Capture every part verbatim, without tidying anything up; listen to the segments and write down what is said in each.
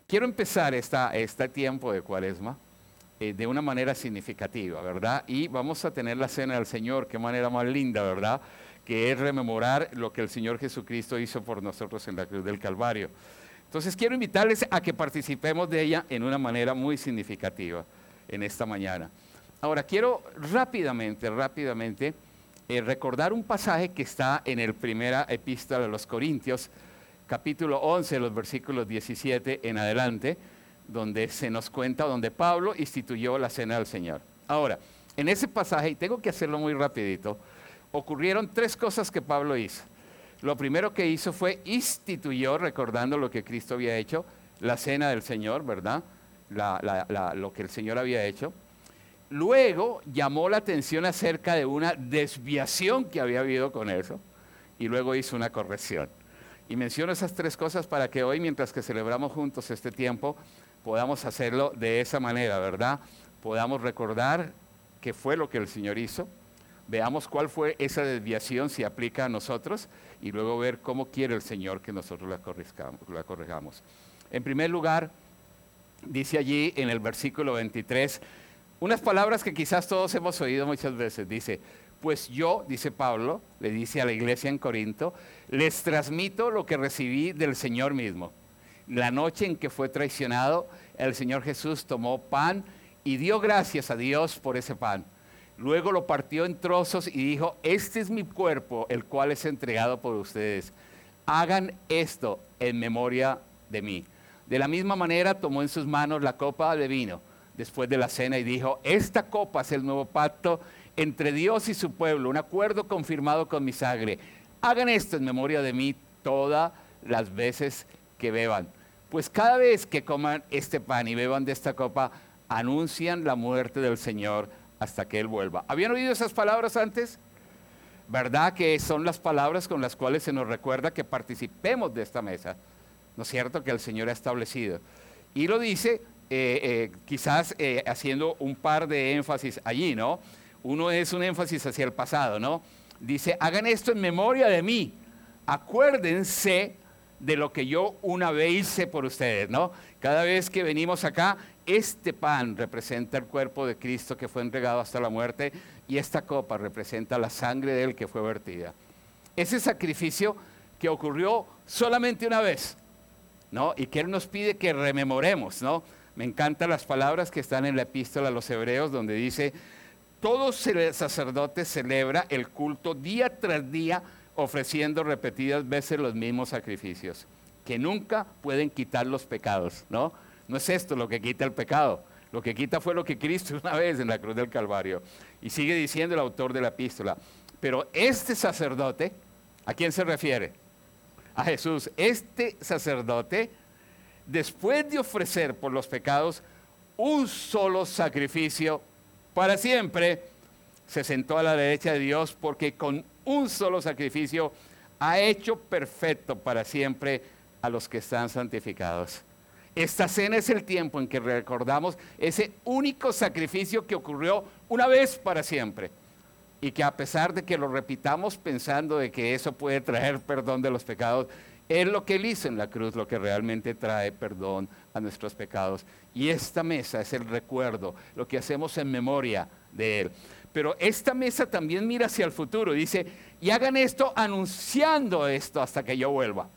quiero empezar esta, este tiempo de Cuaresma eh, de una manera significativa, ¿verdad? Y vamos a tener la cena del Señor, qué manera más linda, ¿verdad? Que es rememorar lo que el Señor Jesucristo hizo por nosotros en la cruz del Calvario. Entonces quiero invitarles a que participemos de ella en una manera muy significativa en esta mañana. Ahora quiero rápidamente, rápidamente eh, recordar un pasaje que está en el primera epístola de los Corintios, capítulo once, los versículos diecisiete en adelante, donde se nos cuenta, donde Pablo instituyó la cena del Señor. Ahora, en ese pasaje, y tengo que hacerlo muy rapidito, ocurrieron tres cosas que Pablo hizo. Lo primero que hizo fue instituyó, recordando lo que Cristo había hecho, la cena del Señor, ¿verdad? La, la, la, lo que el Señor había hecho. Luego llamó la atención acerca de una desviación que había habido con eso, y luego hizo una corrección. Y menciono esas tres cosas para que hoy, mientras que celebramos juntos este tiempo, podamos hacerlo de esa manera, ¿verdad? Podamos recordar qué fue lo que el Señor hizo, veamos cuál fue esa desviación, si aplica a nosotros, y luego ver cómo quiere el Señor que nosotros la corrijamos. La corrijamos. En primer lugar, dice allí en el versículo veintitrés, unas palabras que quizás todos hemos oído muchas veces. Dice, pues yo, dice Pablo, le dice a la iglesia en Corinto, les transmito lo que recibí del Señor mismo. La noche en que fue traicionado, el Señor Jesús tomó pan y dio gracias a Dios por ese pan. Luego lo partió en trozos y dijo, este es mi cuerpo, el cual es entregado por ustedes. Hagan esto en memoria de mí. De la misma manera tomó en sus manos la copa de vino después de la cena y dijo, esta copa es el nuevo pacto entre Dios y su pueblo, un acuerdo confirmado con mi sangre. Hagan esto en memoria de mí todas las veces que beban. Pues cada vez que coman este pan y beban de esta copa, anuncian la muerte del Señor hasta que Él vuelva. ¿Habían oído esas palabras antes? ¿Verdad que son las palabras con las cuales se nos recuerda que participemos de esta mesa? ¿No es cierto? Que el Señor ha establecido. Y lo dice eh, eh, quizás eh, haciendo un par de énfasis allí, ¿no? Uno es un énfasis hacia el pasado, ¿no? Dice, hagan esto en memoria de mí. Acuérdense de lo que yo una vez hice por ustedes, ¿no? Cada vez que venimos acá, este pan representa el cuerpo de Cristo que fue entregado hasta la muerte y esta copa representa la sangre de Él que fue vertida. Ese sacrificio que ocurrió solamente una vez, ¿no? Y que Él nos pide que rememoremos, ¿no? Me encantan las palabras que están en la epístola a los Hebreos donde dice, todo sacerdote celebra el culto día tras día ofreciendo repetidas veces los mismos sacrificios, que nunca pueden quitar los pecados, ¿no? No es esto lo que quita el pecado, lo que quita fue lo que Cristo una vez en la cruz del Calvario. Y sigue diciendo el autor de la epístola, pero este sacerdote, ¿a quién se refiere? A Jesús. Este sacerdote, después de ofrecer por los pecados un solo sacrificio para siempre, se sentó a la derecha de Dios porque con un solo sacrificio ha hecho perfecto para siempre a los que están santificados. Esta cena es el tiempo en que recordamos ese único sacrificio que ocurrió una vez para siempre y que a pesar de que lo repitamos pensando de que eso puede traer perdón de los pecados, es lo que Él hizo en la cruz lo que realmente trae perdón a nuestros pecados. Y esta mesa es el recuerdo, lo que hacemos en memoria de Él. Pero esta mesa también mira hacia el futuro, dice, y hagan esto anunciando esto hasta que yo vuelva.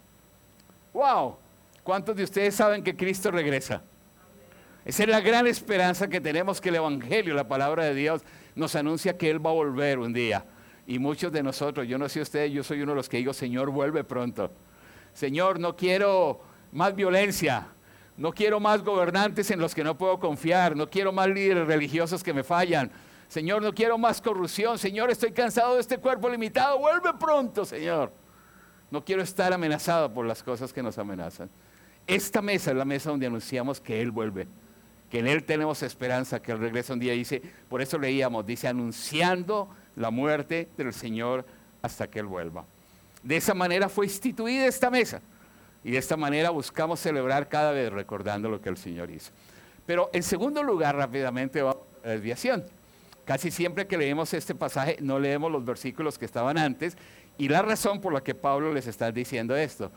¡Wow! ¿Cuántos de ustedes saben que Cristo regresa? Esa es la gran esperanza que tenemos, que el Evangelio, la palabra de Dios, nos anuncia que Él va a volver un día. Y muchos de nosotros, yo no sé ustedes, yo soy uno de los que digo, Señor, vuelve pronto. Señor, no quiero más violencia, no quiero más gobernantes en los que no puedo confiar, no quiero más líderes religiosos que me fallan. Señor, no quiero más corrupción. Señor, estoy cansado de este cuerpo limitado. Vuelve pronto, Señor. No quiero estar amenazado por las cosas que nos amenazan. Esta mesa es la mesa donde anunciamos que Él vuelve, que en Él tenemos esperanza, que Él regresa un día. Dice, por eso leíamos, dice, anunciando la muerte del Señor hasta que Él vuelva. De esa manera fue instituida esta mesa. Y de esta manera buscamos celebrar cada vez recordando lo que el Señor hizo. Pero en segundo lugar, rápidamente, vamos a la desviación. Casi siempre que leemos este pasaje no leemos los versículos que estaban antes y la razón por la que Pablo les está diciendo esto.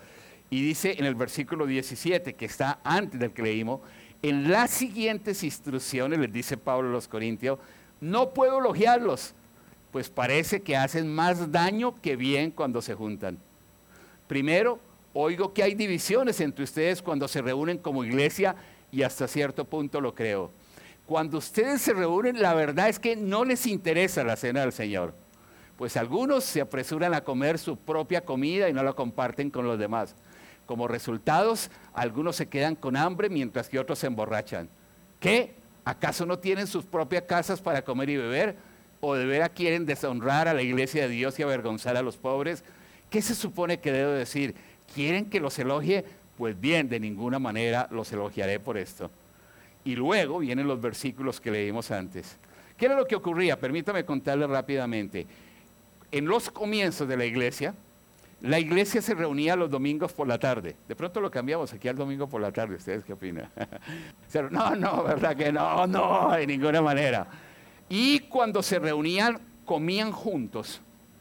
Y dice en el versículo diecisiete, que está antes del que leímos, en las siguientes instrucciones, les dice Pablo a los Corintios, no puedo elogiarlos, pues parece que hacen más daño que bien cuando se juntan. Primero, oigo que hay divisiones entre ustedes cuando se reúnen como iglesia, y hasta cierto punto lo creo. Cuando ustedes se reúnen, la verdad es que no les interesa la cena del Señor, pues algunos se apresuran a comer su propia comida y no la comparten con los demás. Como resultados, algunos se quedan con hambre mientras que otros se emborrachan. ¿Qué? ¿Acaso no tienen sus propias casas para comer y beber? ¿O de veras quieren deshonrar a la iglesia de Dios y avergonzar a los pobres? ¿Qué se supone que debo decir? ¿Quieren que los elogie? Pues bien, de ninguna manera los elogiaré por esto. Y luego vienen los versículos que leímos antes. ¿Qué era lo que ocurría? Permítame contarles rápidamente. En los comienzos de la iglesia, la iglesia se reunía los domingos por la tarde. De pronto lo cambiamos aquí al domingo por la tarde. ¿Ustedes qué opinan? No, no, ¿verdad que no? No, de ninguna manera. Y cuando se reunían, comían juntos.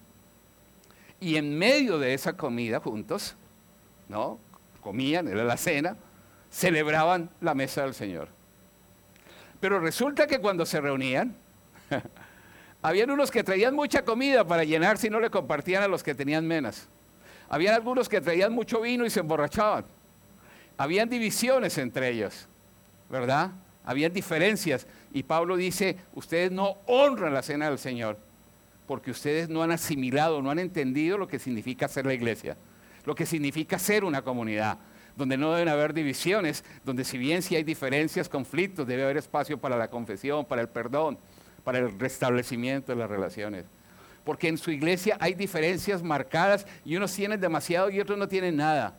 Y en medio de esa comida juntos, ¿no? Comían, era la cena, celebraban la mesa del Señor. Pero resulta que cuando se reunían, habían unos que traían mucha comida para llenarse y no le compartían a los que tenían menos. Habían algunos que traían mucho vino y se emborrachaban. Habían divisiones entre ellos, ¿verdad? Habían diferencias. Y Pablo dice, ustedes no honran la cena del Señor, porque ustedes no han asimilado, no han entendido lo que significa ser la iglesia, lo que significa ser una comunidad, donde no deben haber divisiones, donde si bien sí hay diferencias, conflictos, debe haber espacio para la confesión, para el perdón, para el restablecimiento de las relaciones. Porque en su iglesia hay diferencias marcadas y unos tienen demasiado y otros no tienen nada.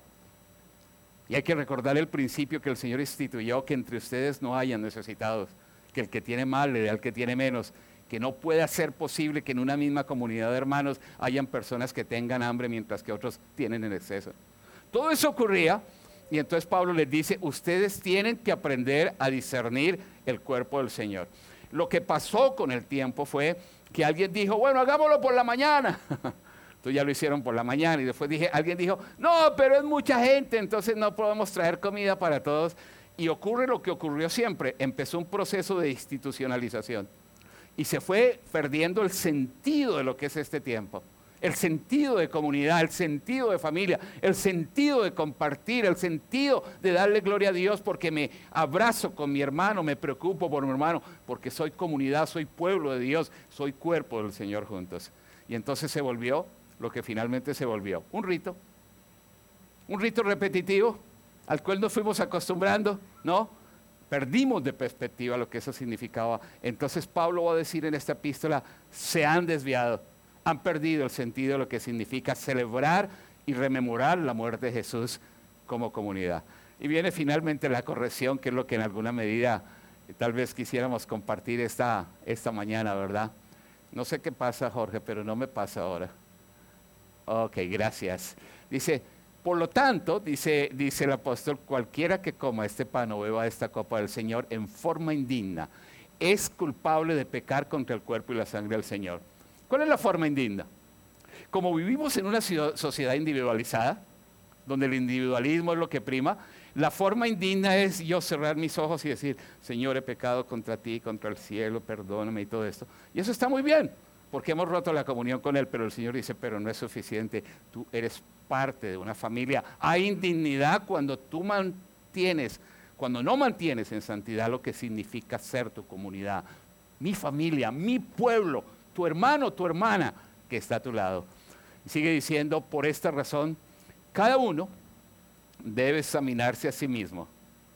Y hay que recordar el principio que el Señor instituyó, que entre ustedes no hayan necesitados, que el que tiene más le dé al que tiene menos, que no pueda ser posible que en una misma comunidad de hermanos hayan personas que tengan hambre mientras que otros tienen en exceso. Todo eso ocurría y entonces Pablo les dice, ustedes tienen que aprender a discernir el cuerpo del Señor. Lo que pasó con el tiempo fue que alguien dijo, bueno, hagámoslo por la mañana. Entonces ya lo hicieron por la mañana y después dije, alguien dijo, no, pero es mucha gente, entonces no podemos traer comida para todos. Y ocurre lo que ocurrió siempre, empezó un proceso de institucionalización y se fue perdiendo el sentido de lo que es este tiempo. El sentido de comunidad, el sentido de familia, el sentido de compartir, el sentido de darle gloria a Dios porque me abrazo con mi hermano, me preocupo por mi hermano, porque soy comunidad, soy pueblo de Dios, soy cuerpo del Señor juntos. Y entonces se volvió lo que finalmente se volvió, un rito, un rito repetitivo al cual nos fuimos acostumbrando, ¿no? Perdimos de perspectiva lo que eso significaba. Entonces Pablo va a decir en esta epístola, se han desviado. Han perdido el sentido de lo que significa celebrar y rememorar la muerte de Jesús como comunidad. Y viene finalmente la corrección, que es lo que en alguna medida tal vez quisiéramos compartir esta, esta mañana, ¿verdad? No sé qué pasa, Jorge, pero no me pasa ahora. Ok, gracias. Dice, por lo tanto, dice, dice el apóstol, cualquiera que coma este pan o beba esta copa del Señor en forma indigna, es culpable de pecar contra el cuerpo y la sangre del Señor. ¿Cuál es la forma indigna? Como vivimos en una sociedad individualizada, donde el individualismo es lo que prima, la forma indigna es yo cerrar mis ojos y decir, Señor, he pecado contra ti, contra el cielo, perdóname y todo esto. Y eso está muy bien, porque hemos roto la comunión con Él, pero el Señor dice, pero no es suficiente, tú eres parte de una familia. Hay indignidad cuando tú mantienes, cuando no mantienes en santidad lo que significa ser tu comunidad, mi familia, mi pueblo, tu hermano, tu hermana que está a tu lado. Y sigue diciendo, por esta razón, cada uno debe examinarse a sí mismo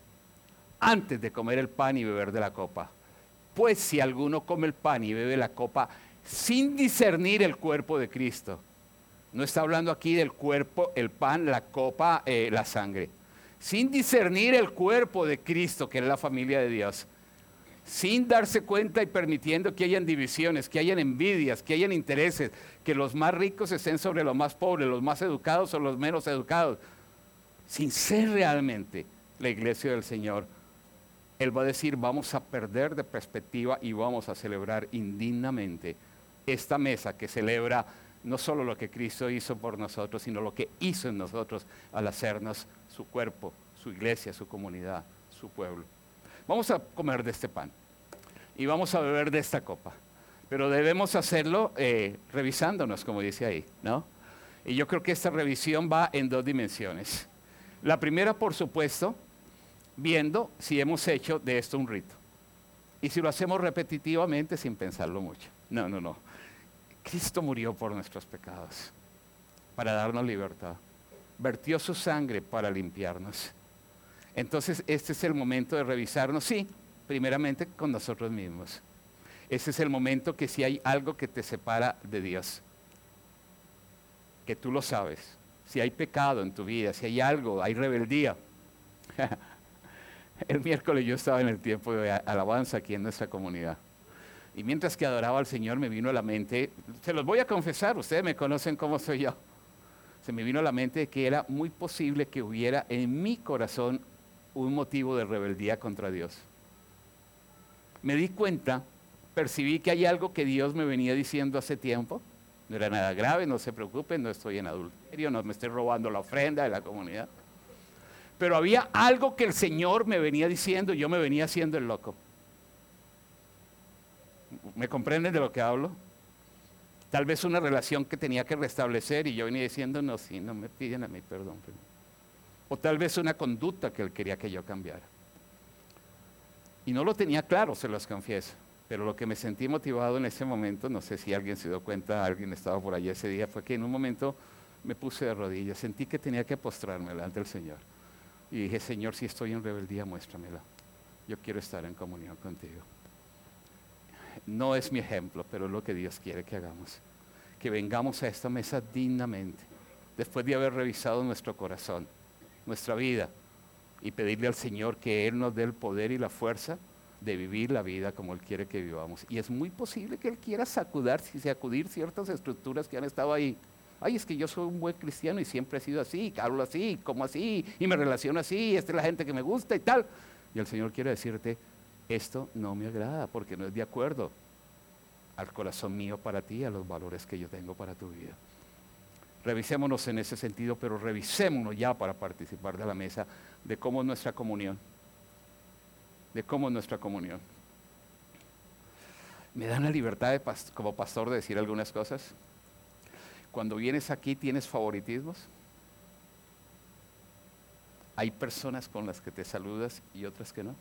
antes de comer el pan y beber de la copa. Pues si alguno come el pan y bebe la copa sin discernir el cuerpo de Cristo, no está hablando aquí del cuerpo, el pan, la copa, eh, la sangre, sin discernir el cuerpo de Cristo, que es la familia de Dios, sin darse cuenta y permitiendo que hayan divisiones, que hayan envidias, que hayan intereses, que los más ricos estén sobre los más pobres, los más educados o los menos educados, sin ser realmente la iglesia del Señor, Él va a decir, vamos a perder de perspectiva y vamos a celebrar indignamente esta mesa que celebra no solo lo que Cristo hizo por nosotros, sino lo que hizo en nosotros al hacernos su cuerpo, su iglesia, su comunidad, su pueblo. Vamos a comer de este pan y vamos a beber de esta copa, pero debemos hacerlo eh, revisándonos, como dice ahí, ¿no? Y yo creo que esta revisión va en dos dimensiones. La primera, por supuesto, viendo si hemos hecho de esto un rito. Y si lo hacemos repetitivamente sin pensarlo mucho. No, no, no. Cristo murió por nuestros pecados, para darnos libertad. Vertió su sangre para limpiarnos. Entonces, este es el momento de revisarnos, sí, primeramente con nosotros mismos. Ese es el momento que si hay algo que te separa de Dios, que tú lo sabes, si hay pecado en tu vida, si hay algo, hay rebeldía. El miércoles yo estaba en el tiempo de alabanza aquí en nuestra comunidad. Y mientras que adoraba al Señor me vino a la mente, se los voy a confesar, ustedes me conocen cómo soy yo. Se me vino a la mente que era muy posible que hubiera en mi corazón un motivo de rebeldía contra Dios. Me di cuenta, percibí que hay algo que Dios me venía diciendo hace tiempo. No era nada grave, no se preocupen, no estoy en adulterio, no me estoy robando la ofrenda de la comunidad. Pero había algo que el Señor me venía diciendo y yo me venía haciendo el loco. ¿Me comprenden de lo que hablo? Tal vez una relación que tenía que restablecer y yo venía diciendo, no, sí, no me piden a mí perdón. O tal vez una conducta que Él quería que yo cambiara. Y no lo tenía claro, se los confieso. Pero lo que me sentí motivado en ese momento, no sé si alguien se dio cuenta, alguien estaba por allá ese día, fue que en un momento me puse de rodillas, sentí que tenía que postrarme delante del Señor. Y dije, Señor, si estoy en rebeldía, muéstramela. Yo quiero estar en comunión contigo. No es mi ejemplo, pero es lo que Dios quiere que hagamos. Que vengamos a esta mesa dignamente, después de haber revisado nuestro corazón, nuestra vida, y pedirle al Señor que Él nos dé el poder y la fuerza de vivir la vida como Él quiere que vivamos. Y es muy posible que Él quiera sacudir, sacudir ciertas estructuras que han estado ahí. Ay, es que yo soy un buen cristiano y siempre he sido así, hablo así, como así, y me relaciono así, esta es la gente que me gusta y tal. Y el Señor quiere decirte, esto no me agrada porque no es de acuerdo al corazón mío para ti, a los valores que yo tengo para tu vida. Revisémonos en ese sentido, pero revisémonos ya para participar de la mesa de cómo es nuestra comunión. De cómo es nuestra comunión. ¿Me dan la libertad de past- como pastor de decir algunas cosas? Cuando vienes aquí, ¿tienes favoritismos? ¿Hay personas con las que te saludas y otras que no?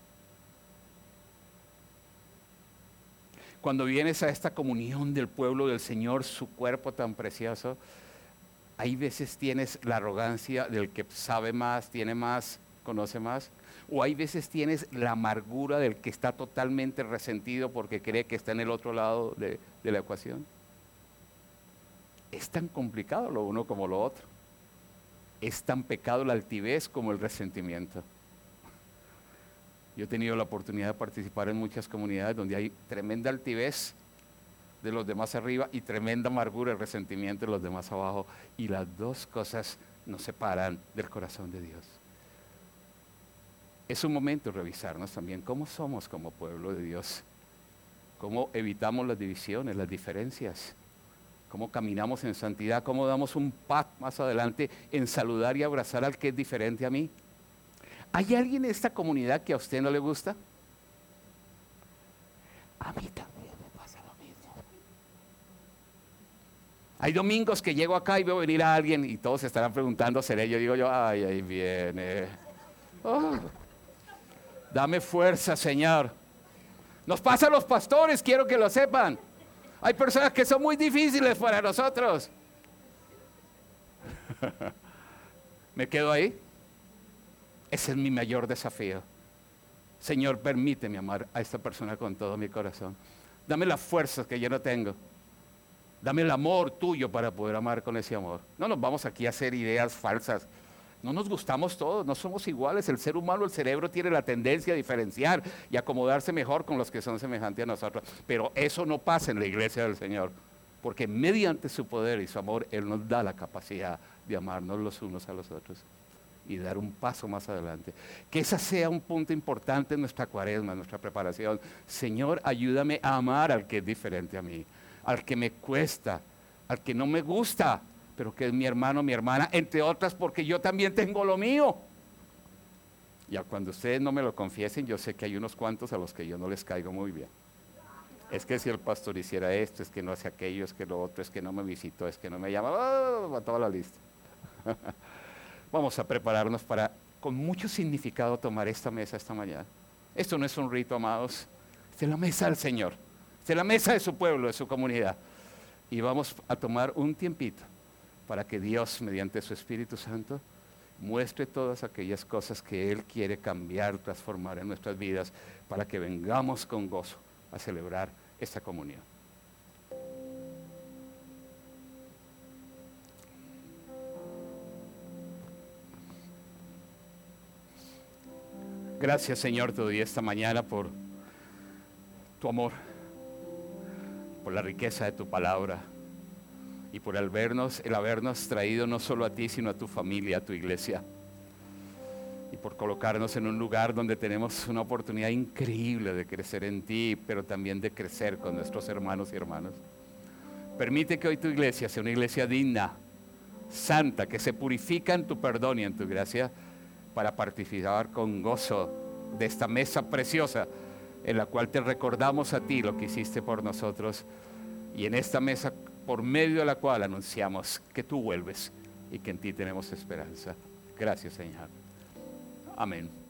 Cuando vienes a esta comunión del pueblo del Señor, su cuerpo tan precioso, hay veces tienes la arrogancia del que sabe más, tiene más, conoce más, o hay veces tienes la amargura del que está totalmente resentido porque cree que está en el otro lado de, de la ecuación. Es tan complicado lo uno como lo otro. Es tan pecado la altivez como el resentimiento. Yo he tenido la oportunidad de participar en muchas comunidades donde hay tremenda altivez de los demás arriba y tremenda amargura y resentimiento de los demás abajo. Y las dos cosas nos separan del corazón de Dios. Es un momento de revisarnos también cómo somos como pueblo de Dios. Cómo evitamos las divisiones, las diferencias. Cómo caminamos en santidad, cómo damos un paso más adelante en saludar y abrazar al que es diferente a mí. ¿Hay alguien en esta comunidad que a usted no le gusta? A mí también me pasa lo mismo. Hay domingos que llego acá y veo venir a alguien y todos se estarán preguntando, ¿seré yo? Digo yo, ay, ahí viene. Oh, dame fuerza, Señor. Nos pasa a los pastores, quiero que lo sepan. Hay personas que son muy difíciles para nosotros. ¿Me quedo ahí? Ese es mi mayor desafío. Señor, permíteme amar a esta persona con todo mi corazón. Dame las fuerzas que yo no tengo. Dame el amor tuyo para poder amar con ese amor. No nos vamos aquí a hacer ideas falsas. No nos gustamos todos, no somos iguales. El ser humano, el cerebro tiene la tendencia a diferenciar y acomodarse mejor con los que son semejantes a nosotros. Pero eso no pasa en la iglesia del Señor. Porque mediante su poder y su amor, Él nos da la capacidad de amarnos los unos a los otros y dar un paso más adelante. Que ese sea un punto importante en nuestra cuaresma, en nuestra preparación. Señor, ayúdame a amar al que es diferente a mí, al que me cuesta, al que no me gusta, pero que es mi hermano, mi hermana, entre otras porque yo también tengo lo mío. Ya cuando ustedes no me lo confiesen, yo sé que hay unos cuantos a los que yo no les caigo muy bien. Es que si el pastor hiciera esto, es que no hace aquello, es que lo otro, es que no me visitó, es que no me llama, ¡oh! A toda la lista. Vamos a prepararnos para, con mucho significado, tomar esta mesa esta mañana. Esto no es un rito, amados. Esta es la mesa del Señor. Esta es la mesa de su pueblo, de su comunidad. Y vamos a tomar un tiempito para que Dios, mediante su Espíritu Santo, muestre todas aquellas cosas que Él quiere cambiar, transformar en nuestras vidas, para que vengamos con gozo a celebrar esta comunión. Gracias, Señor, te doy esta mañana por tu amor, por la riqueza de tu palabra y por el habernos, el habernos traído no solo a ti, sino a tu familia, a tu iglesia, y por colocarnos en un lugar donde tenemos una oportunidad increíble de crecer en ti, pero también de crecer con nuestros hermanos y hermanas. Permite que hoy tu iglesia sea una iglesia digna, santa, que se purifica en tu perdón y en tu gracia, para participar con gozo de esta mesa preciosa en la cual te recordamos a ti lo que hiciste por nosotros, y en esta mesa por medio de la cual anunciamos que tú vuelves y que en ti tenemos esperanza. Gracias, Señor. Amén.